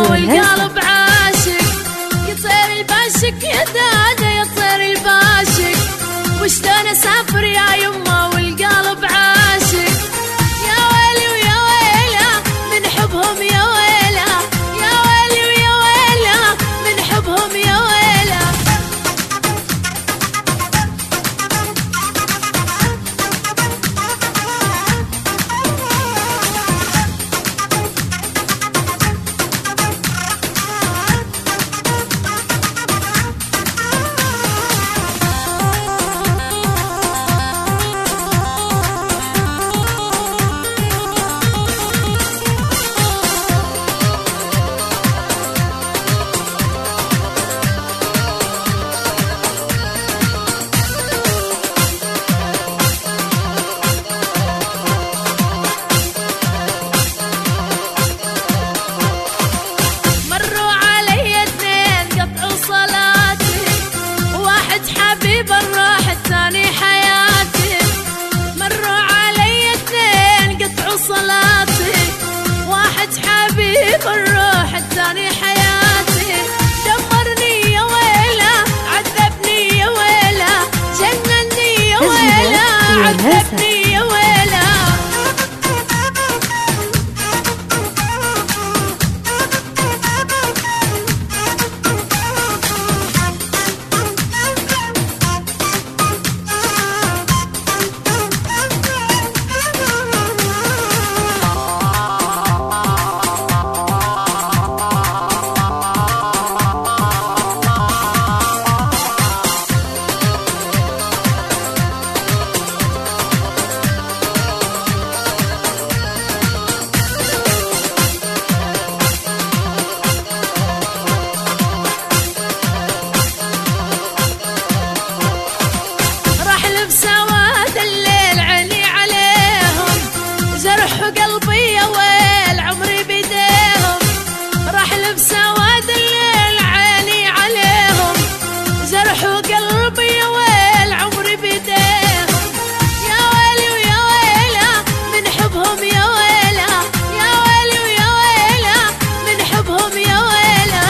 والقلب عاشق. يا طير الباشق يا دادا يا طير الباشق، وشلون اسافر يا يما والقلب عاشق. يا ويلي ويا ويلا من حبهم يا ويلا، يا ويلي ويا ويلا من حبهم يا ويلا. بالروح الثاني حياتي، مروا علي اثنين قطعوا صلاتي، واحد حبيب الروح الثاني حياتي. دمرني يا ويلا عذبني يا ويلا، جنني يا ويلا عذبني يا ويلا. بسواد الليل عيني عليهم، جرحوا قلبي يا ويل عمري بيديهم. راح بسواد الليل عيني عليهم، جرحوا قلبي يا ويل عمري بيديهم. يا ويلي ويا ويلا من حبهم يا ويلا، يا ويلي ويا ويلا من حبهم يا ويلا.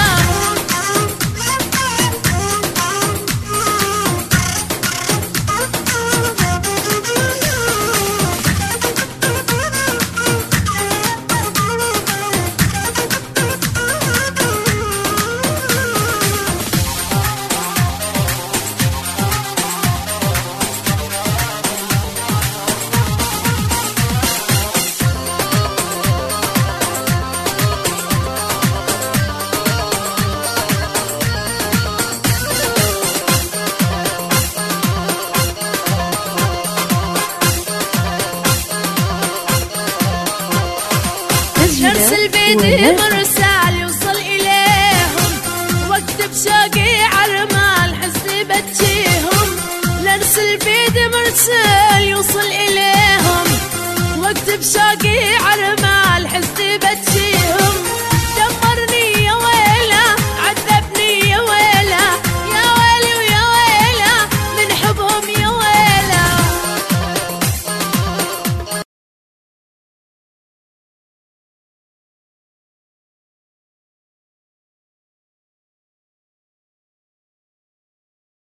نرسل بيدي مرسال يوصل إليهم، واكتب شوقي عالرمال حزني بتجيهم. نرسل بيدي مرسال يوصل إليهم، واكتب شوقي عالرمال حزني بتجيهم.